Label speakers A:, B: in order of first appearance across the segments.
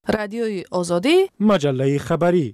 A: رادیوی آزادی،
B: مجله خبری.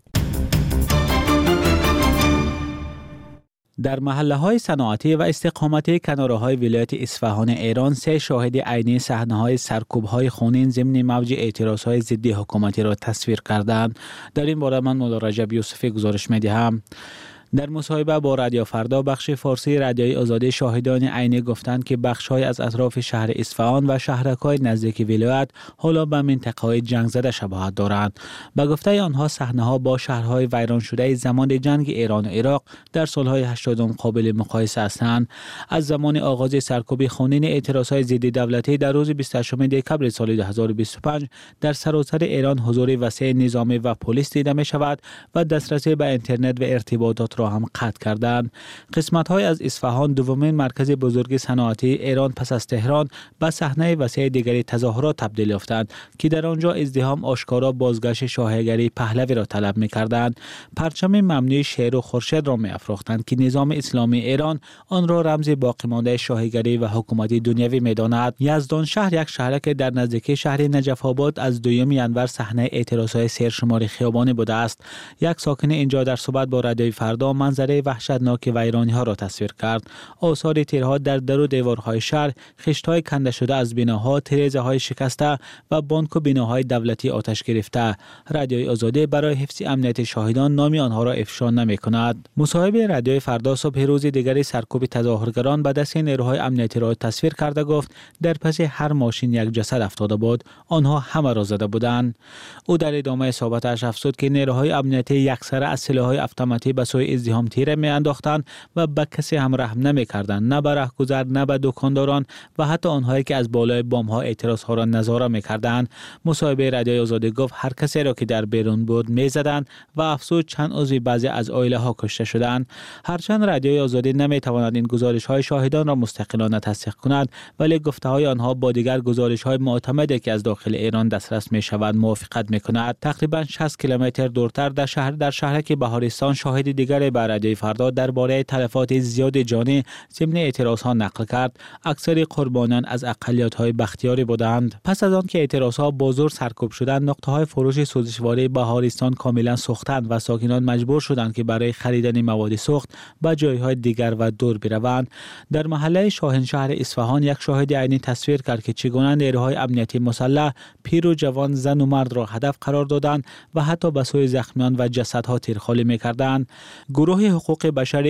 B: در محله‌های صنعتی و استقامتی کناره‌های ولایت اصفهان ایران 3 شاهد عینی صحنه‌های سرکوب‌های خونین ضمن موج اعتراض‌های ضد حکومتی را تصویر کردند. در این باره من مولا رجب یوسفی گزارش می‌دهم. در مصاحبه با رادیو فردا بخش فارسی رادیوی آزادی شاهدان عینی گفتند که بخش‌های از اطراف شهر اصفهان و شهرک‌های نزدیک ولایت حالا به منطقه‌های جنگ زده شباهت دارند. به گفته آنها صحنه‌ها با شهرهای ویران شده زمان جنگ ایران و عراق در سال‌های 80 قابل مقایسه هستند. از زمان آغاز سرکوب خونین اعتراض‌های ضد دولتی در روز 28 دکمبر سال 2025 در سراسر ایران حضور وسیع نظامی و پلیس دیده می‌شود و دسترسی به اینترنت و ارتباطات را هم قطع کردند. قسمت‌های از اصفهان دومین مرکز بزرگ صنعتی ایران پس از تهران به صحنه وسیع دیگری تظاهرات تبدیل یافتند که در آنجا ازدحام آشکارا بازگشت شاهگری پهلوی را طلب می‌کردند. پرچم ممنوع شیر و خورشید را می‌افروختند که نظام اسلامی ایران آن را رمز باقی مانده شاهگری و حکومت دنیوی می‌داند. یزدان شهر یک شهر که در نزدیکی شهر نجف آباد از 2 ینور صحنه اعتراض‌های سرشمار خیابانی بوده است. یک ساکن اینجا در صحبت با رادیوی فردا منظره وحشتناک ویرانی‌ها را تصویر کرد. آثار تیرها در در و دیوارهای شهر، خشت‌های کنده شده از بناها، تریزه‌های شکسته و بانک و بناهای دولتی آتش گرفته. رادیوی آزادی برای حفظ امنیت شاهدان نام آنها را افشا نمی‌کند. مصاحبه رادیوی فردا صبح روز دیگری سرکوب تظاهرگران به دست نیروهای امنیتی را تصویر کرده گفت در پس هر ماشین یک جسد افتاده بود، آنها همه را زده بودند. او در ادامه صحبتش افزود که نیروهای امنیتی یکسره از سلاح‌های اتوماتیک به سوی ازدحام تیر می‌انداختند و به کسی هم رحم نمی‌کردند، نه به راهگذر، نه به دکانداران و حتی آنهایی که از بالای بام‌ها اعتراض‌ها را نظاره می‌کردند. مصاحبه رادیوی آزادی گفت هر کسی را که در بیرون بود می‌زدند و افزود چند عضو بعضی از عائله‌ها کشته شدند. هرچند رادیوی آزادی نمی‌تواند این گزارش‌های شاهدان را مستقلانه تصدیق کند، ولی گفته‌های آنها با دیگر گزارش‌های معتمدی که از داخل ایران دسترس می‌شود موافقت می‌کند. تقریباً 60 کیلومتر دورتر در شهر که بهارستان شاهد دیگری به رادیوی فردا درباره تلفات زیاد جانی ضمن اعتراض‌ها نقل کرد. اکثر قربانیان از اقلیت‌های بختیاری بودند. پس از آن که اعتراض‌ها با زور سرکوب شدند، نقطه‌های فروش سوزشواری بهارستان کاملا سوختند و ساکنان مجبور شدند که برای خریدن مواد سوخت به جای‌های دیگر و دور بروند. در محله شاهنشهر اصفهان یک شاهد عینی تصویر کرد که چگونه نیروهای امنیتی مسلح پیر و جوان، زن و مرد را هدف قرار دادند و حتی به سوی زخمیان و جسدها تیرخوالی می‌کردند. گروه حقوق بشر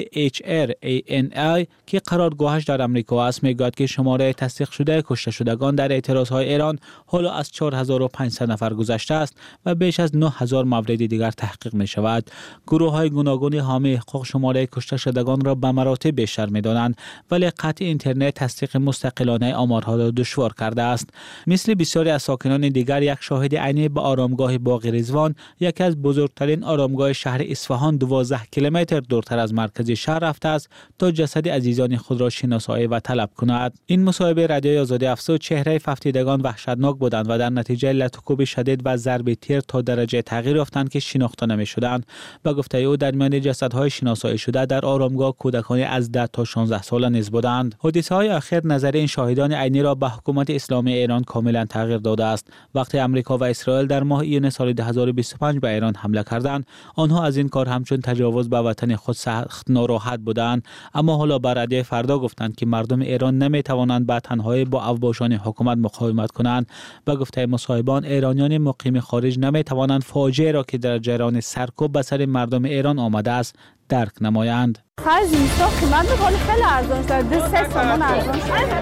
B: HRANI که قرارگاهش در امریکا است میگوید که شماره تصدیق شده کشته شدگان در اعتراضهای ایران حالا از 4500 نفر گذشته است و بیش از 9000 مورد دیگر تحقیق می شود. گروه های گوناگون حامی حقوق شماره کشته شدگان را به مراتب بیشتر می دانند، ولی قطع اینترنت تصدیق مستقلانه آمارها را دشوار کرده است. مثل بسیاری از ساکنان دیگر یک شاهد عینی به آرامگاه باغ رضوان، یکی از بزرگترین آرامگاه شهر اصفهان 12 کیلومتر دورتر از مرکز شهر رفته است تا جسد عزیزان خود را شناسایی و طلب کند. این مصاحبه رادیوی آزادی افزود چهره ففتیدگان وحشتناک بودند و در نتیجه لطخوب شدید و ضرب تیر تا درجه تغییر یافتند که شناخته نمی‌شدند. به گفته او در میان جسدهای شناسایی شده در آرامگاه کودکانی از 10 تا 16 ساله نیز بودند. حادثه‌های اخیر نظر این شاهدان عینی را به حکومت اسلامی ایران کاملا تغییر داده است. وقتی آمریکا و اسرائیل در ماه ایون سال 2025 به ایران حمله کردند، آنها از این کار همچون تجاوز به وطن خود سخت ناراحت بودند، اما حالا بر رادیوی فردا گفتند که مردم ایران نمی‌توانند به تنهایی با اوباشان حکومت مقاومت کنند. به گفته مصاحبان ایرانیان مقیم خارج نمی‌توانند فاجعه را که در جریان سرکوب به سر مردم ایران آمده است درک نمایند.
C: خرج اینستا قیمت می‌کنه خیلی ارزان شده، 3 تومان ارزان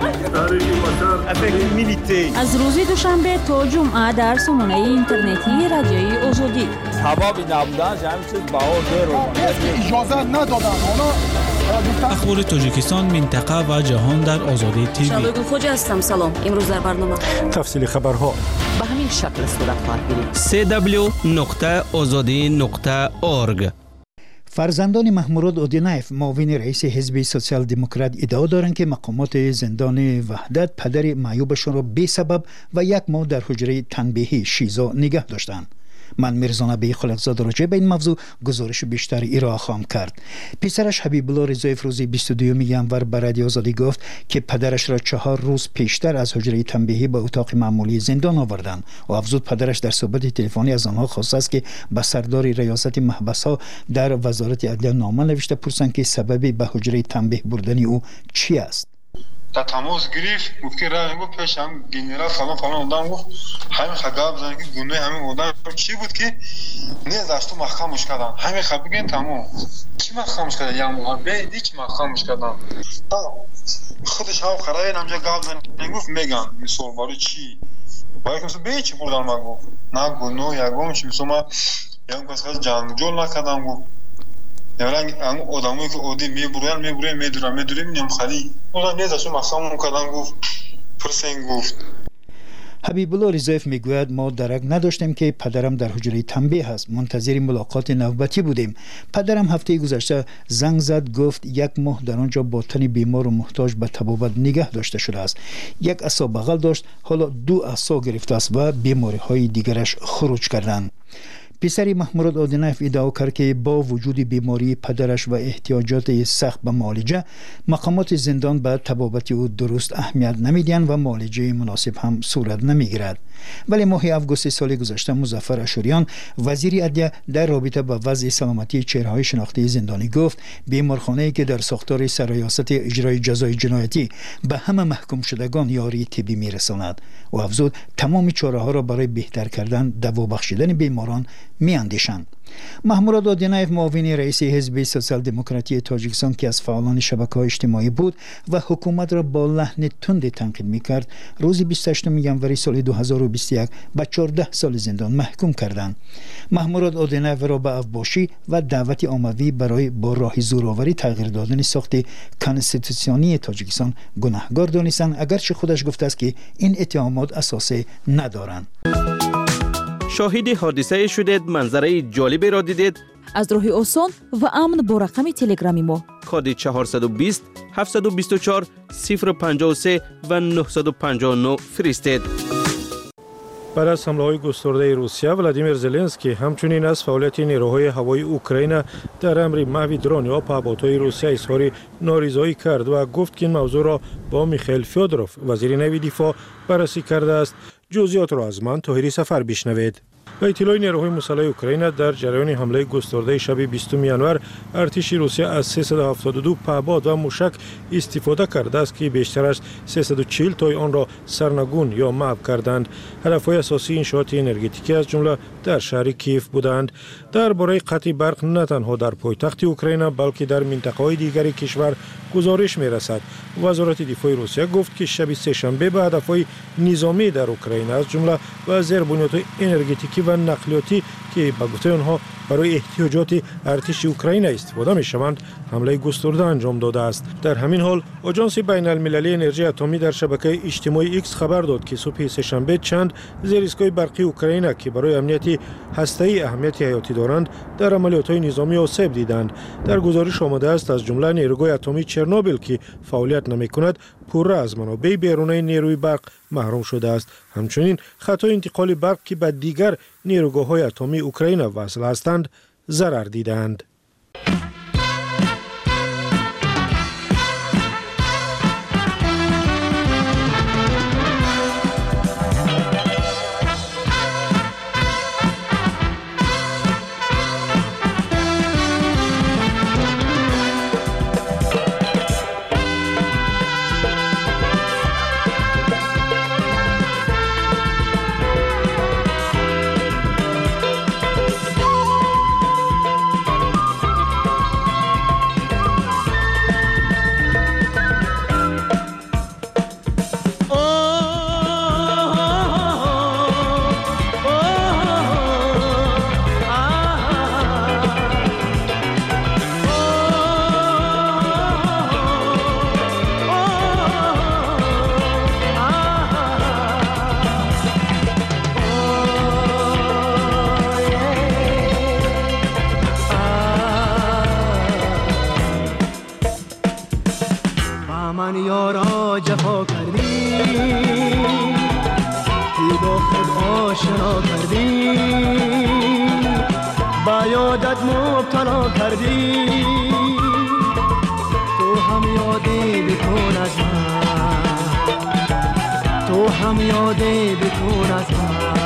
C: شده.
D: از روز دوشنبه تا جمعه در سامانه اینترنتی رادیوی آزادی.
E: حبابی نبودن همین چیز بهار داره.
F: اجازه ندادن.
B: اخبار تاجیکستان، منطقه و جهان در آزادی تیوی.
D: شادو خوجا هستم. سلام. امروز در برنامه
B: تفصیل خبرها
D: به همین شکل صورت خواهد گرفت.
G: www.azadi.org.
H: فرزندان محمود اودینایف معاون رئیس حزب سوسیال دموکرات ادعا دارند که مقامات زندان وحدت پدر معیوبشان را بی سبب و 1 ماه در حجره تنبیهی شیزا نگه داشتند. من میرزا نبی خلقزاده راجع به این موضوع گزارش بیشتر ارائه خواهم کرد. پسرش حبیب الله رضایف روز 22 ینور به رادیو آزادی گفت که پدرش را 4 روز پیشتر از حجره تنبیهی به اتاق معمولی زندان آوردند و افزود پدرش در صحبت تلفنی از آنها خواسته است که به سردار ریاست محبس‌ها در وزارت عدلیه نامه نوشته پرسند که سبب به حجره تنبیه بردن او چی است.
A: تا تماس گرفت گفت که راه گفت پیش هم گنرال فلان آدم گفت همین خداب زنگ که گناه همین آدم چی بود که نه داشت محکمش کردن همین خب بگین تمام چی محکمش کردن یا محبه هیچ محکمش کردن خودش هم خرای نمجا گاب زنگ گفت میگن مثال باری چی باید که به چی بردن ما گفت نه گناه یا گم چی مثلا ما یا کس جنگجول نکردم گفت یعنی آدمایی که عادی میدورن میام خالی اون نیازش مخصوم کردن گفت پرسنگ گفت.
H: حبیب الله رضایف میگوید ما درک نداشتیم که پدرم در حجره تنبیه است. منتظر ملاقات نوبتی بودیم. پدرم هفته گذشته زنگ زد گفت 1 ماه در آنجا با تن بیمار و محتاج به طبابت نگه داشته شده است. 1 عصا بغل داشت، حالا 2 عصا گرفته است و بیماری های دیگرش خروج کردند. پسری محمود آدینایف ادعا کرد که با وجود بیماری پدرش و احتیاجات سخت به معالجه، مقامات زندان به طبابت او درست اهمیت نمیدهند و معالجه مناسب هم صورت نمیگیرد. ولی ماه آگوست سال گذشته مظفر اشوریان وزیر عدلیه در رابطه با وضع سلامتی چهره‌های شناختی زندانی گفت بیمارخانه‌ای که در ساختار سرریاست اجرای جزای جنایتی به همه محکوم شدگان یاری طبی میرساند و افزود تمام چاره‌ها را برای بهتر کردن دوا بخشیدن بیماران میاندیشند. محمود آدینایف معاون رئیس حزب سوسیال دموکراتی تاجیکستان که از فعالان شبکه‌های اجتماعی بود و حکومت را با لحن تند تنقید می‌کرد، روز 28 ینور سال 2021 به 14 سال زندان محکوم کردند. محمود آدینایف را به افباشی و دعوت عمومی برای با راه زورآوری تغییر دادن ساخت کانستیتوسیونی تاجیکستان گناهکار دانستند، اگرچه خودش گفته است که این اتهامات اساس ندارند.
F: شاهد حادثه شدید، منظره جالبی را دیدید؟
D: از راه آسان و امن با رقم تلگرامی ما
F: کد 420 724 053 و 959 فرستید.
G: بعد از حمله‌های گسترده روسیه، ولادیمیر زلنسکی همچنین از فعالیت نیروهای هوایی اوکراین در امر محو درون یا پهپادهای روسیه اظهار نارضایی کرد و گفت که این موضوع را با میخائیل فیودروف وزیر نوی دفاع بررسی کرده است. جزئیات را از من طاهری سفر بشنوید. به اطلاع نیروهای مسلح اوکراین در جریان حمله گسترده شب 20 ینور ارتش روسیه از 372 پهپاد و موشک استفاده کرده است که بیشتر از 340 تای آن را سرنگون یا محو کردند. هدف‌های اساسی انشاءات انرژتیکی از جمله در شهر کیف بودند. درباره قطع برق نه تنها در پایتخت اوکراین بلکه در منطقه‌های دیگر کشور گزارش می‌رسد. وزارت دفاع روسیه گفت که شب سه‌شنبه به هدف‌های نظامی در اوکراین از جمله و زیربنیادهای انرژتیکی و نقلیاتی که به گفته آنها برای احتیاجات ارتش اوکراین استفاده می‌شوند حمله گسترده انجام داده است. در همین حال آژانس بین‌المللی انرژی اتمی در شبکه اجتماعی ایکس خبر داد که صبح سه‌شنبه چند زیرایستگاه برقی اوکراین که برای امنیت هسته‌ای اهمیت حیاتی دارند در عملیات‌های نظامی آسیب دیدند. در گزارش آمده است از جمله نیروگاه اتمی چرنوبیل که فعالیت نمی‌کند پوره از منابع بیرونی نیروی برق محروم شده است. همچنین خطای انتقال برق که به دیگر نیروگاه‌های اتمی اوکراین وصل هستند ضرر دیدند.
I: آشنا کردی با یادت مبتلا کردی تو هم یادی بکن از من تو هم یادی بکن از من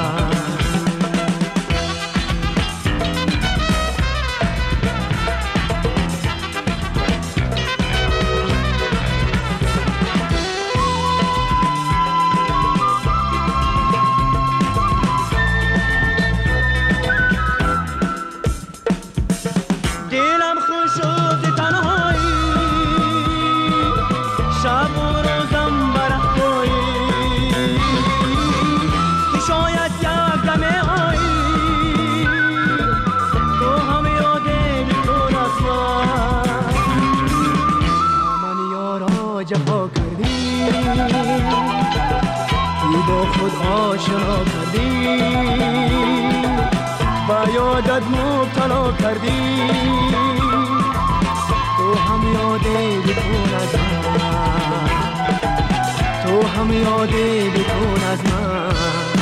I: جفا کردی تو با خود آشنا کردی با یادت مبتلا کردی تو هم یادی بکن از من تو هم یادی بکن از من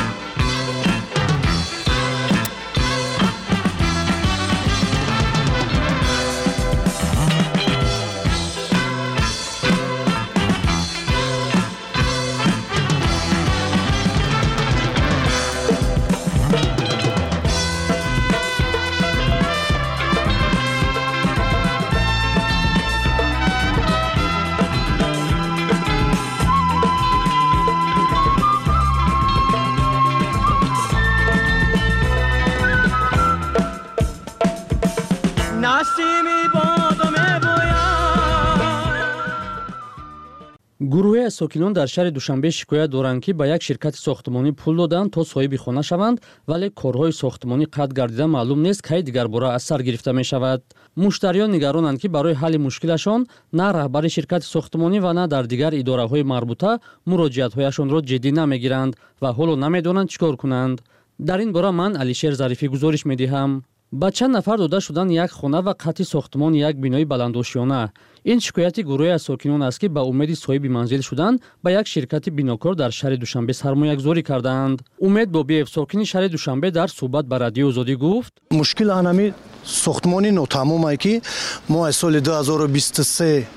J: گروه از ساکنان در شهر دوشنبه شکایت دارند که به یک شرکت ساختمانی پول دادند تا صاحب خانه شوند ولی کارهای ساختمانی قطع گردیده معلوم نیست کی دیگر باره از سر گرفته می شود. مشتریان نگرانند که برای حل مشکلشان نه رهبر شرکت ساختمانی و نه در دیگر اداره‌های مربوطه مراجعت‌هایشان را جدی نمیگیرند و حالا نمیدانند چیکار کنند. در این باره من علیشیر ظریفی گزارش می‌دهم. با چند نفر داده شدن یک خانه و قطع ساختمان یک بینای بلندآشیانه. این شکایت گروه از ساکنان است که با امید صاحب منزل شدن با یک شرکت بیناکار در شهر دوشنبه سرمایه‌گذاری کردند. امید بابیев ساکن شهر دوشنبه در صحبت با رادیو آزادی گفت:
K: مشکل انمی ساختمانی ناتمام است که ما از سال 2023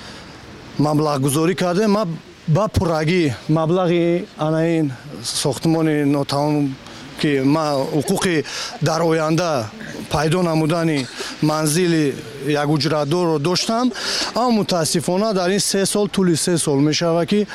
K: مبلغ گذاری کردیم. ما با پرگی مبلغ این ساختمان ناتمام که ما حقوق در آینده پیدا نمودن منزل یک اجرادار رو داشتم، اما متاسفانه در این 3 سال طول 3 سال می شود که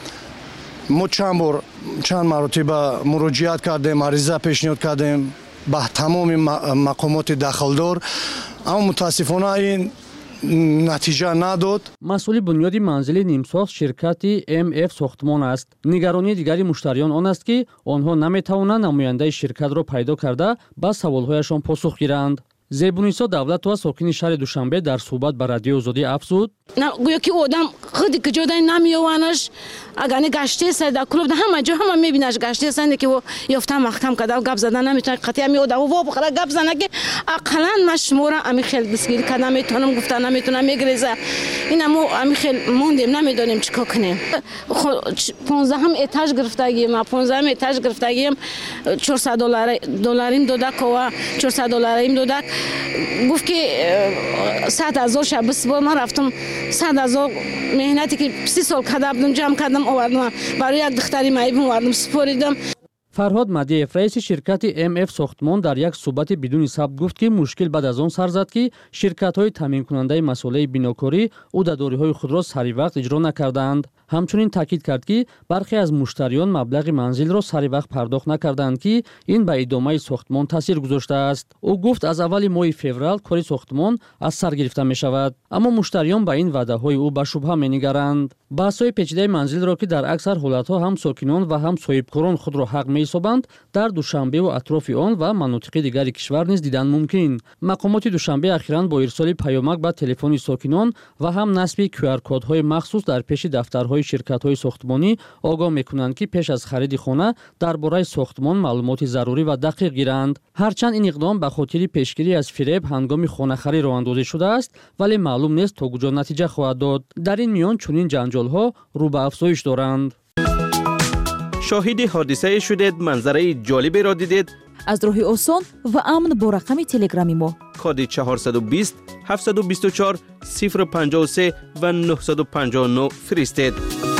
K: ما چند مرتبه مراجعت کردیم، عریضه پیشنهاد کردیم به تمام مقامات دخلدار، اما متاسفانه این نتیجه نداد.
J: مسئول بنیاد منزل نیمساخت شرکت MF ساختمان است. نگرانی دیگری مشتریان آن است که آنها نمیتوانند نماینده شرکت را پیدا کرده با سوالهایشان پاسخ گیرند. زیبونیسا دولتова ساکن شهر دوشنبه در صحبت با رادیو آزادی افزود:
L: گویا که آدم خودی که جدا نمیوانش اگر گشته سر در کلوب همه جا همه میبینش گشته سر که یافته محکم کرده و گپ زدن نمیتونه قطعی می آدم و بخره گپ زنه که اقلا مشموره امی خیلی دستگیری کردن نمیتونم گفتن نمیتونم میگریزه اینا امی خیلی موندیم نمیدونیم چیکار کنیم. 15 هم اتاج گرفتگیم، ما 15 هم اتاج گرفتگیم $400 داده و $400 داده. گفت که 100,000 شب بس ما رفتم 100,000 مهنتی که 30 سال کردم جمع کردم آوردم برای یک دختری معیبم آوردم سپاریدم.
J: فرهاد مدیف رئیس شرکت MF ساختمان در یک صحبت بدون ثبت گفت که مشکل بعد از آن سر زد که شرکت‌های تامین کننده مسئله بیناکاری عهده‌داری‌های خود را سری وقت اجرا نکردند. همچنین تاکید کرد که برخی از مشتریان مبلغ منزل را سری وقت پرداخت نکردند که این به ادامه ساختمان تاثیر گذاشته است. او گفت از اول ماه فوریه کار ساختمان از سر گرفته می شود، اما مشتریان به این وعده‌های او به شبهه می‌نگرند. بحث‌های پیچیده منزل را که در اکثر حالت‌ها هم ساکنان و هم صاحبکاران خود را حق می‌حسابند در دوشنبه و اطراف آن و مناطق دیگر کشور نیز دیدن ممکن. مقامات دوشنبه اخیراً با ارسال پیامک به تلفن ساکنان و هم نصب QR کدهای مخصوص در پیش دفترهای شرکت‌های ساختمانی آگاه می‌کنند که پیش از خرید خانه درباره ساختمان معلومات ضروری و دقیق گیرند. هرچند این اقدام به خاطر پیشگیری از فریب هنگام خانه خرید راه اندازی شده است، ولی معلوم نیست تا کجا نتیجه خواهد داد. در این میان چنین جنجال‌ها رو به افزایش دارند.
F: شاهد حادثه شدید، منظره جالبی را دیدید.
D: از راه آسان و امن با رقم تلگرامی ما.
F: کد 420 724 053 و 959 فرستید.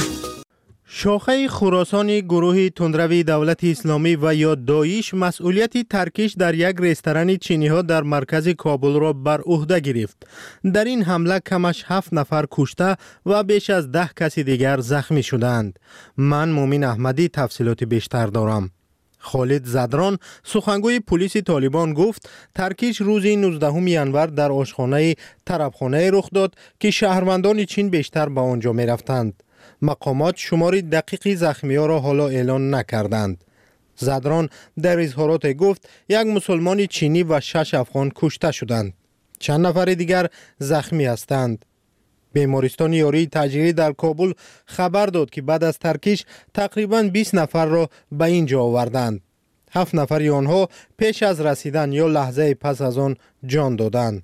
M: شاخه خراسانی گروه تندروی دولت اسلامی و یا داعش مسئولیت ترکیش در یک رستوران چینی ها در مرکز کابل را بر عهده گرفت. در این حمله کمش 7 نفر کشته و بیش از 10 کسی دیگر زخمی شدند. من مومن احمدی تفصیلات بیشتر دارم. خالد زدران سخنگوی پلیس طالبان گفت ترکیش روز 19 ژانویه در آشخانه طربخانه رخ داد که شهروندان چین بیشتر به آنجا می رفتند. مقامات شماری دقیقی زخمی‌ها را حالا اعلان نکردند. زدران در اظهارات گفت یک مسلمان چینی و 6 افغان کشته شدند. چند نفر دیگر زخمی هستند. بیمارستان یاری تجاری در کابل خبر داد که بعد از ترکیش تقریباً 20 نفر را به اینجا آوردند. 7 نفر آنها پیش از رسیدن یا لحظه پس از آن جان دادند.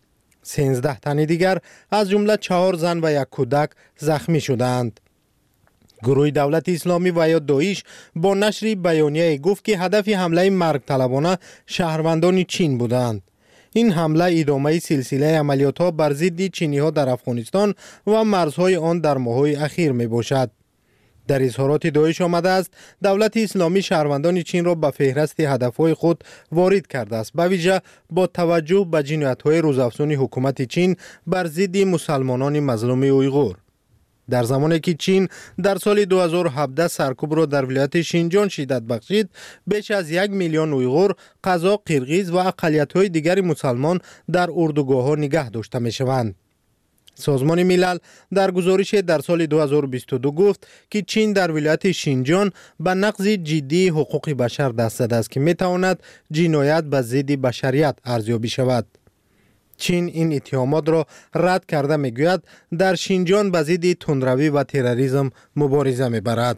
M: 13 تن دیگر از جمله 4 زن و 1 کودک زخمی شدند. گروه دولت اسلامی و یا داعش با نشر بیانیه گفت که هدف حمله مرگ طلبانه شهروندان چین بودند. این حمله ادامه سلسله عملیات‌ها بر ضد چینی‌ها در افغانستان و مرزهای آن در ماه‌های اخیر می‌باشد. در اظهارات داعش آمده است دولت اسلامی شهروندان چین را به فهرست هدفهای خود وارد کرده است، به ویژه با توجه به جنایت‌های روزافزون حکومت چین بر ضد مسلمانان مظلوم اویغور. در زمانی که چین در سال 2017 سرکوب را در ولایت شینجان شدت بخشید، بیش از 1 میلیون اویغور، قزاق، قرغیز و اقلیت‌های دیگر مسلمان در اردوگاه‌ها نگه داشته می‌شوند. سازمان ملل در گزارش در سال 2022 گفت که چین در ولایت شینجان به نقض جدی حقوق بشر دست زده است که می‌تواند جنایت به ضد بشریت ارزیابی شود. چین این اتهامات را رد کرده میگوید در شینجان به ضد تندروی و تروریسم مبارزه میبرد.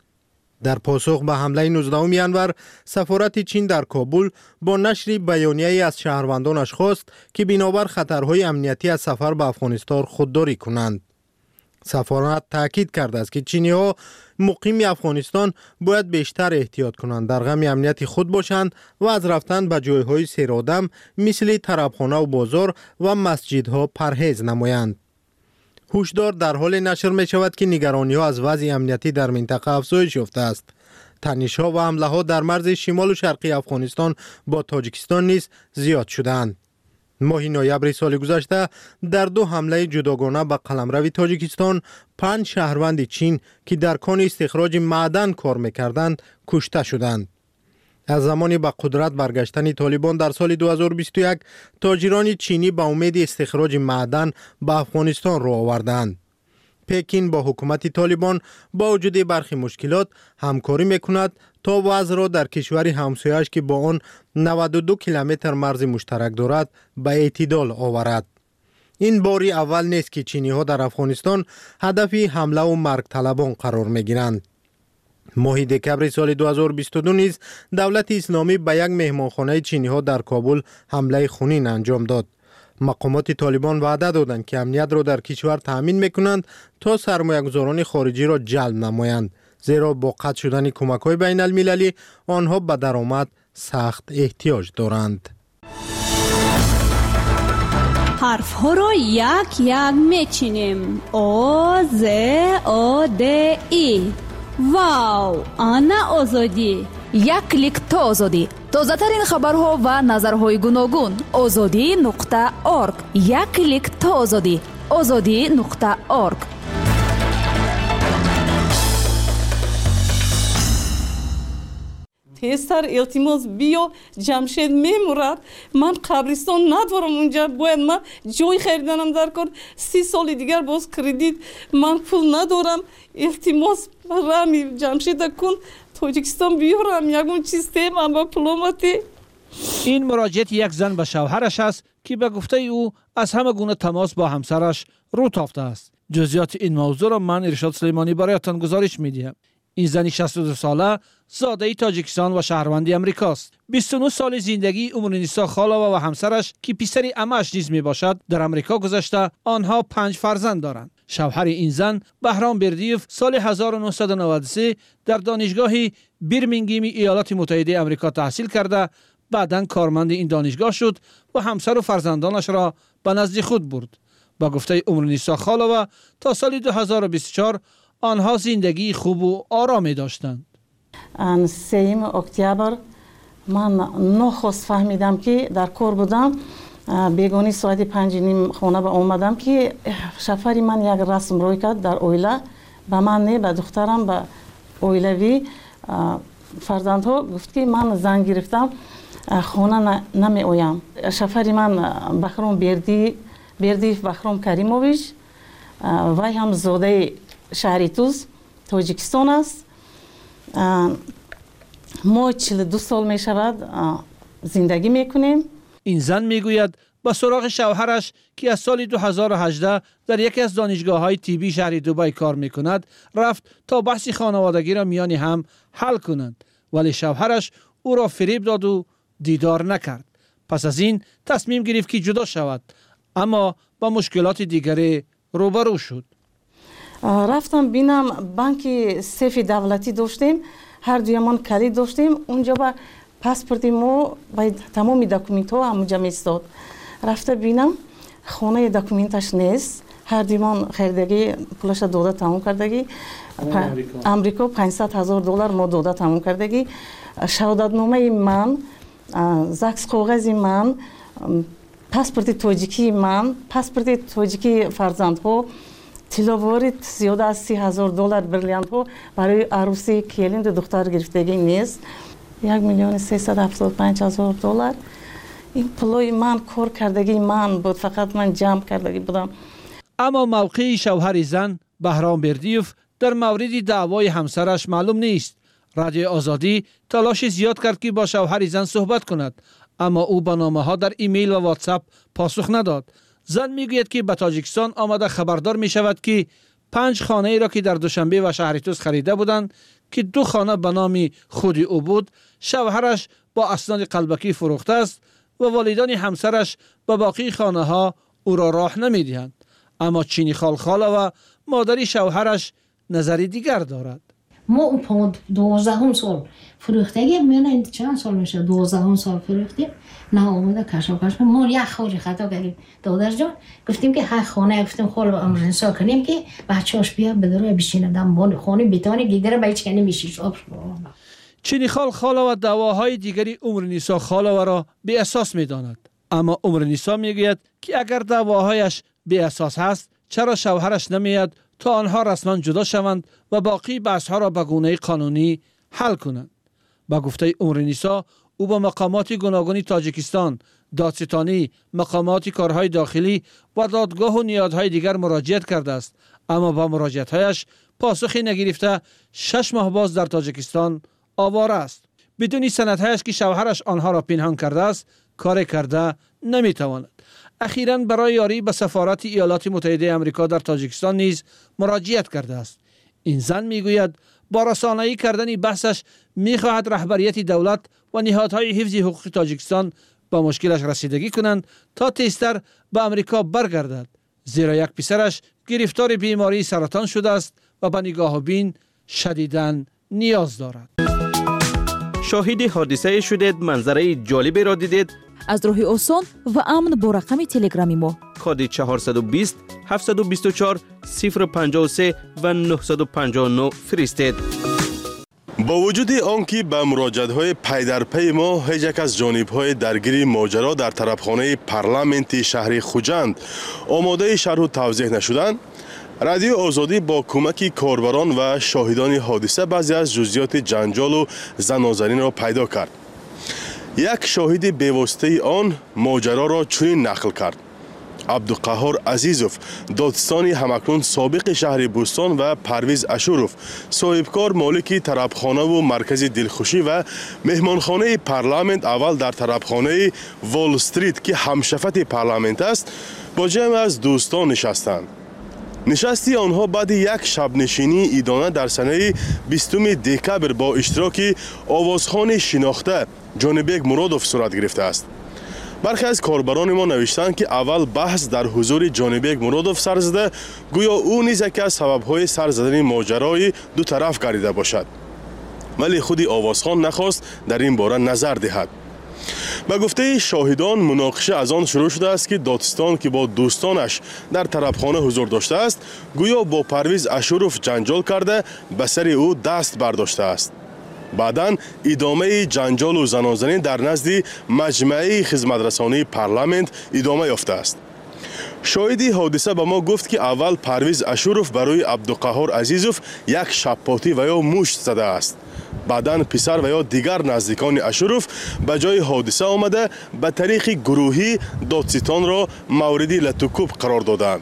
M: در پاسخ به حمله 19 ژانویه سفارت چین در کابل با نشر بیانیه‌ای از شهروندانش خواست که بنابر خطرهای امنیتی از سفر به افغانستان خودداری کنند. سفارت تاکید کرده است که چینی‌ها مقیم افغانستان باید بیشتر احتیاط کنند، در غم امنیت خود باشند و از رفتن به جایهای سیرآدم مثل طربخانه و بازار و مسجدها پرهیز نمایند. هشدار در حال نشر می شود که نگرانی‌ها از وضع امنیتی در منطقه افزایش یافته است. تنش‌ها و حمله‌ها در مرز شمال و شرقی افغانستان با تاجیکستان نیز زیاد شدند. ماه نوامبر سال گذشته در 2 حمله جداگانه به قلمرو تاجیکستان 5 شهروند چین که در کان استخراج معدن کار می‌کردند کشته شدند. از زمانی به قدرت برگشتن طالبان در سال 2021 تاجران چینی به امید استخراج معدن به افغانستان رو آوردند. پکین با حکومت طالبان با وجود برخی مشکلات همکاری میکند تا وضع را در کشور همسایه‌اش که با آن 92 کیلومتر مرز مشترک دارد به اعتدال آورد. این باری اول نیست که چینی‌ها در افغانستان هدف حمله و مرگ طلبان قرار می‌گیرند. ماه دکمبر سال 2022 نیز دولت اسلامی به یک مهمانخانه چینی‌ها در کابل حمله خونین انجام داد. مقامات طالبان وعده دادند که امنیت را در کشور تأمین می‌کنند تا سرمایه‌گذاران خارجی را جلب نمایند، زیرا با قطع شدن کمک‌های بین المللی آنها به درآمد سخت احتیاج دارند.
D: حرف ها را یک یک میچینیم. آ ز آ د ای. واو، آنا آزادی.
C: یک کلیک تا آزادی. تازه ترین خبرها و نظرهای گوناگون. azadi.org. یک کلیک تا آزادی. azadi.org.
N: پسر التماس بیا، جمشید میمورد، من قبرستان ندارم اونجا، باید من جای خریدنم در کار، 30 سال دیگر باز کردیت، من پول ندارم، التماس رامی جمشید کن تاجیکستان بیارم یکون چیز تیم با پلوماتی.
O: این مراجعه یک زن به شوهرش است که به گفته او از همه گونه تماس با همسرش رو تافته است. جزئیات این موضوع را من ارشاد سلیمانی برایتان گزارش می‌دهم. این زنی 62 ساله زاده تاجیکستان و شهروند امریکاست. 29 سال زندگی امورنیسا خالاوا و همسرش که پسری عمه‌اش نیز میباشد در امریکا گذشته. آنها 5 فرزند دارند. شوهر این زن بهرام بردیوف سال 1993 در دانشگاه بیرمینگیم ایالات متحده آمریکا تحصیل کرده، بعداً کارمند این دانشگاه شد و همسر و فرزندانش را به نزد خود برد. با گفته عمرنیسا خالوه تا سال 2024 آنها زندگی خوب و آرامی داشتند.
P: 3 اکتبر من نخست فهمیدم که در کار بودم. بیگانی ساعت 5:30 خانه به آمدم که شوهر من یک رسم روی کرد در اویله. به من نه، به دخترم، به اویلوی فرزندها گفت که من زن گرفتم خانه نمی آیم. شوهر من بخرام بردیف بخرام کریموویچ وی هم زاده شهر توز تاجیکستان است. ما 42 سال می شود زندگی می کنیم.
O: این زن می گوید با سراغ شوهرش که از سال 2018 در یکی از دانشگاه‌های طبی شهر دبی کار می کند رفت تا بحث خانوادگی را میان هم حل کنند، ولی شوهرش او را فریب داد و دیدار نکرد. پس از این تصمیم گرفت که جدا شود، اما با مشکلات دیگری روبرو شد.
P: رفتم بینم بانک سیف دولتی داشتیم، هر دویمان کلید داشتیم. اونجا با پاسپورت ما باید تمام دکومنت ها همونجا میستاد. رفته بینم خانه دکومنتش نیست، هر دویمان خریدگی پولش داده تمام کردگی. امریکا $500,000 ما داده تمام کردگی. شهادتنامه من، زکس کاغذ من، پاسپورت تاجیکی من، پاسپورت تاجیکی فرزندها، طلاوارت زیاده از $30,000 بریلیانت ها برای عروسی کلیند دختر گرفتگی نیست. $1,375,000 این پولای من کار کردگی من بود، فقط من جمع کردگی بودم.
O: اما موقع شوهر زن بهرام بردیوف در مورد دعوای همسرش معلوم نیست. رادیو آزادی تلاش زیاد کرد که با شوهر زن صحبت کند، اما او با نامه ها در ایمیل و واتساپ پاسخ نداد. زن میگوید که به تاجیکستان آمده خبردار می شود که 5 خانه ای را که در دوشنبه و شهر توز خریده بودند که 2 خانه به نام خود او بود، شوهرش با اسناد قلبکی فروخته است و والدان همسرش به باقی خانه ها او را راه نمی دهند. اما چینی خالخاله و مادری شوهرش نظری دیگر دارد.
Q: ما اون 12 سال فروختگی میونه چند سال میشه 12 سال فروختیم، نه آمده کشاکش ما یک خوری خطا کردیم. دادر جان گفتیم که هر خانه گفتیم خال امرنسا کنیم که بچه‌اش بیا بدره بشینه دم خانه بیتانه گیدره به هیچ کنی میشیش.
O: چینی خالخاله و دعواهای دیگری عمرنیسا خالوه را بی اساس میداند، اما عمرنیسا میگوید که اگر دعواهایش بی اساس هست چرا شوهرش نمیاد تا آنها رسما جدا شوند و باقی بحث‌ها را به گونه قانونی حل کنند. با گفته عمرنیسا او با مقامات گوناگون تاجیکستان، دادستانی، مقامات کارهای داخلی و دادگاه و نیازهای دیگر مراجعت کرده است، اما با مراجعت‌هایش پاسخی نگرفته 6 ماه باز در تاجیکستان آواره است. بدون سندهایش که شوهرش آنها را پنهان کرده است کار کرده نمیتواند. اخیراً برای یاری به سفارت ایالات متحده آمریکا در تاجیکستان نیز مراجعت کرده است. این زن میگوید با رسانه‌ای کردن بحثش میخواهد رهبریت دولت و نهادهای حفظ حقوق تاجیکستان با مشکلش رسیدگی کنند تا تیزتر به آمریکا برگردد، زیرا یک پسرش گرفتار بیماری سرطان شده است و به نگاه و بین شدیداً نیاز دارد.
F: شاهد حادثه شدید، منظره جالبی را دیدید؟
C: از راه آسان و امن با رقم تلگرامی ما
F: کد 420 724 053 و 959 فرستید.
R: با وجود آنکه به مراجعه‌های پی در پی ما هیچ یک از جانب‌های درگیر ماجرا در طرفخانه پارلمانت شهر خوجند آماده شرح و توضیح نشدند، رادیو آزادی با کمک کاربران و شاهدان حادثه بعضی از جزئیات جنجال و زنازنی را پیدا کرد. یک شاهد بی‌واسطه آن ماجرا را چنین نقل کرد: عبدالقهار عزیزوف، دادستانی همکنون سابق شهر بوستان و پرویز اشوروف، صاحبکار مالک طربخانه و مرکز دلخوشی و مهمانخانه پارلمانت اول در طربخانه وال استریت که همشفت پارلمانت است، با جمع از دوستان نشستند. نشستی آنها بعد یک شب نشینی ایدانه در سنه 20 دکبر با اشتراک آوازخوان شناخته جانبک مرادوف صورت گرفته است. برخی از کاربران ما نوشتند که اول بحث در حضور جانبیک مرادوف سر زده، گویا او نیز یکی از سبب‌های سر زدن ماجرای دو طرف گردیده باشد. ولی خودی آوازخان نخواست در این باره نظر دهد. به گفته شاهدان مناقشه از آن شروع شده است که دادستان که با دوستانش در طربخانه حضور داشته است گویا با پرویز اشورف جنجال کرده به سر او دست برداشته است. بعداً ادامه جنجال و زنازنی در نزد مجمع خدمترسانی پارلمانت ادامه یافته است. شاهدی حادثه به ما گفت که اول پرویز اشورف برای عبدالقهار عزیزوف یک شپاتی و یا مشت زده است. بعداً پسر و یا دیگر نزدیکان اشورف به جای حادثه آمده به طریق گروهی دادستان را مورد لطوکوب قرار دادند.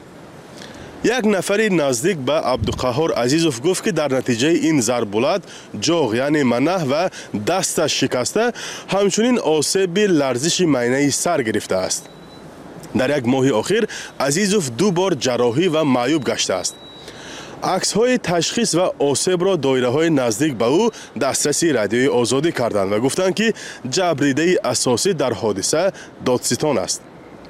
R: یک نفری نزدیک به عبدالقهار عزیزوف گفت که در نتیجه این ضربولت جاغ یعنی منه و دستش شکسته، همچنین آسیب لرزش معینه سر گرفته است. در یک ماه اخیر عزیزوف 2 بار جراحی و معیوب گشته است. عکس های تشخیص و آسیب را دایره های نزدیک به او دسترسی رادیوی آزادی کردند و گفتند که جبریده اساسی در حادثه دادستان است.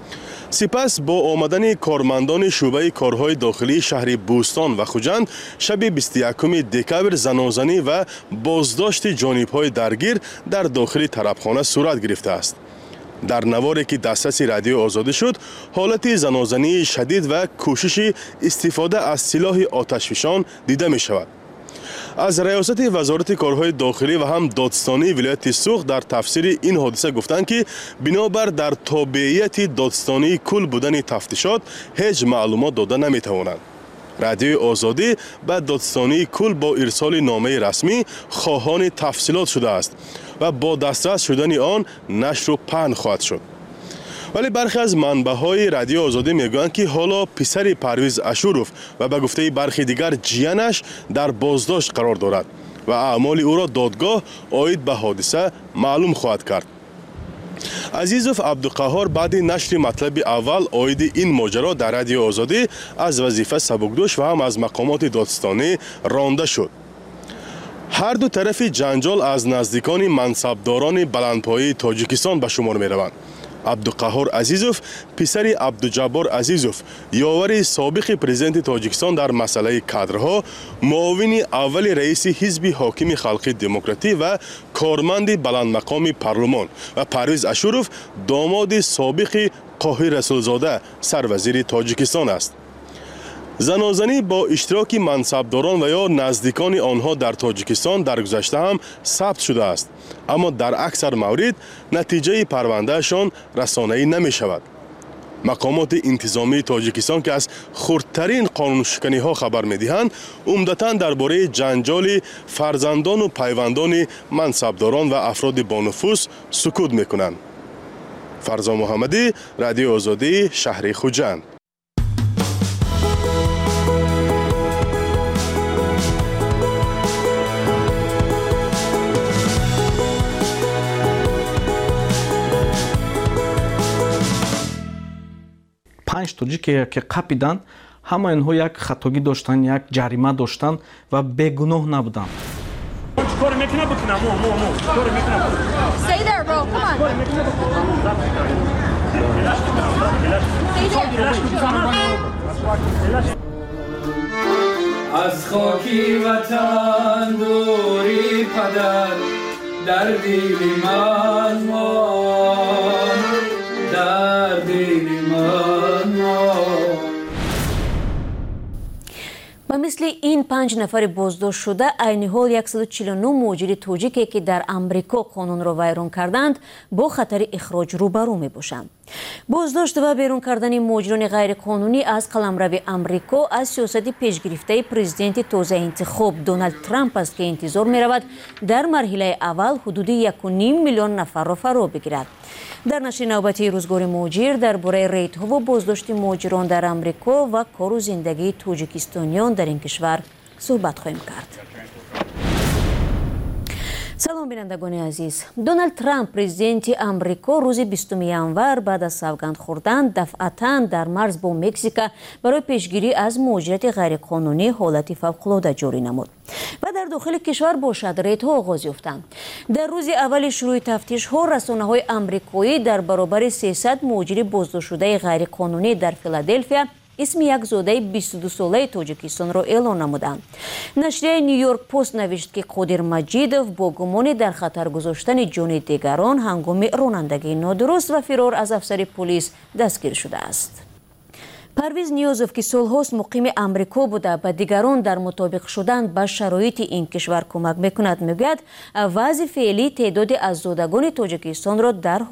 R: سپس با آمدن کارمندان شعبه کارهای داخلی شهر بوستان و خوجند شب 21 دکبر زنازنی و بازداشت جانب‌های درگیر در داخل طربخانه صورت گرفته است. در نواری که دسترسی رادیو آزادی شد، حالت زنازنی شدید و کوشش استفاده از سلاح آتشفشان دیده می شود. از ریاست وزارت کارهای داخلی و هم دادستانی ولایت سوخت در تفسیر این حادثه گفتند که بنابر در تابعیت دادستانی کل بودن تفتیشات هیچ معلومات داده نمی توانند. رادیو آزادی به دادستانی کل با ارسال نامه رسمی خواهان تفصیلات شده است و با دسترس شدن آن نشر و پهن خواهد شد. ولی برخی از منبع‌های رادیو آزادی میگویند که حالا پسر پرویز اشورف و به گفته برخی دیگر جیانش در بازداشت قرار دارد و اعمال او را دادگاه عاید به حادثه معلوم خواهد کرد. عزیزوف عبدالقهار بعد نشر مطلب اول عاید این ماجرا در رادیو آزادی از وظیفه سبکدوش و هم از مقامات دادستانی رانده شد. هر دو طرف جنجال از نزدیکان منصبداران بلندپایه تاجیکستان به شمار می روند. عبدالقهار عزیزوف پسر عبدالجبار عزیزوف یاور سابق پرزیدنت تاجیکستان در مسئله کادرها، معاون اول رئیس حزب حاکم خلقی دموکراتی و کارمند بلند مقام پارلمان و پرویز اشورف داماد سابق قاهر رسولزاده سروزیر تاجیکستان است. زنازنی با اشتراک منصبداران و یا نزدیکان آنها در تاجیکستان در گذشته هم ثبت شده است، اما در اکثر مورد نتیجه پروندهشان رسانه‌ای نمی شود. مقامات انتظامی تاجیکستان که از خردترین قانونشکنی ها خبر می دهند، عمدتاً درباره جنجال فرزندان و پیوندان منصبداران و افراد با نفوذ سکوت می کنند. فرزا محمدی، رادیو آزادی، شهر خوجند.
S: پنج توجی که قپیدن، همه اینها یک خطاگی داشتن، یک جریمه داشتن و بیگناه نبودن.
T: از خاکی وطن دوری پدر در دل من در دل من
S: و مثل این 5 نفر بازداشت شده عین حال 149 مهاجر تاجیکی که در امریکا قانون را ویران کردند با خطر اخراج روبرو می باشند. بازداشت و بیرون کردن مهاجران غیر قانونی از قلمرو امریکا از سیاست پیشگرفته پرزیدنت تازه انتخاب دونالد ترامپ است که انتظار می رود در مرحله اول حدود 1.5 میلیون نفر را فرا بگیرد. در نشر نوبتی روزگار مهاجر درباره ریت‌ها و بازداشت مهاجران در امریکا و کار و زندگی تاجیکستانیان در این کشور صحبت خواهیم کرد. салом бинандагони азиз. Дональд Трамп президенти Амрико рӯзи 20 январ баъд аз савганд хӯрдан дафъатан дар марз бо Мексика барои пешгирӣ аз муҳоҷирати ғайриқонунӣ ҳолати фавқулода ҷорӣ намуд ва дар дохили кишвар бошад рейдҳо оғоз ёфтанд. Дар рӯзи аввали шурӯи тафтишҳо расонаҳои амрикоӣ дар баробари 300 муҳоҷири боздоштшудаи ғайриқонунӣ дар Филаделфия исми як зодаи 22-солаи Тоҷикистонро эълон намуданд. Нашрияи Нью-Йорк Пост навишт, ки Қодир Маҷидов бо гумони дар хатар гузоштани ҷони дигарон ҳангоми ронандагии нодуруст ва фирор аз афсари полис дастгир шудааст. Парвиз Ниёзов, ки солҳост муқими Амрико буда ба дигарон дар мутобиқ шудан ба шароити ин кишвар кӯмак мекунад, мегӯяд вазъи феълӣ теъдоди аззодагони Тоҷикистонро дар